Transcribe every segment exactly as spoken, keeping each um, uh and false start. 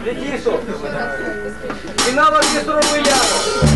Летишу. И на оркестровый яр.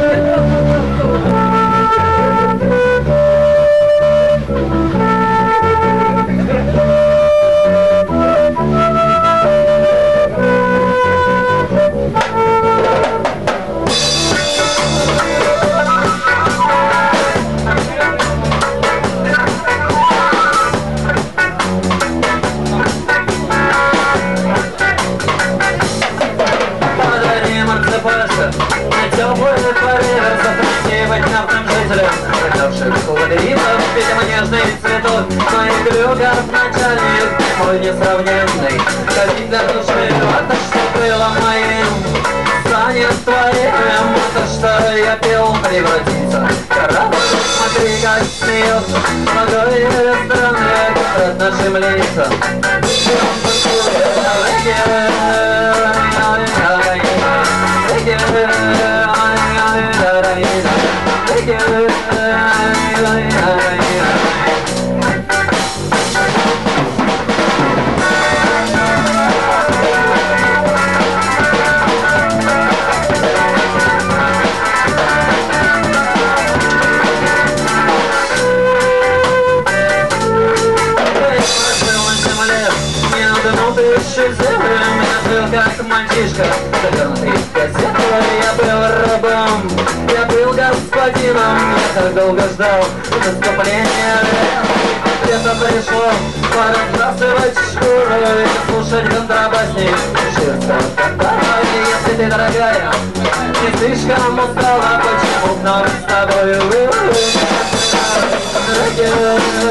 На теплые порывы запрещивать нафтным жителям, продавших кувадривов, видимо, нежный цветок моих глюков начальник, мой несравненный, ходить для души, вот что было моим, станет твоим, это что я пел, превратится в корабль, смотри, как смеется, молодой странный, от нашим лицам. Как мальчишка, завернутый в газету, я был рабом, я был господином, я так долго ждал наступления. Где-то пришло пора сбрасывать шкуру и слушать контрабасник Ширского Татара. Если ты, дорогая, не слишком устала, почему вновь с тобой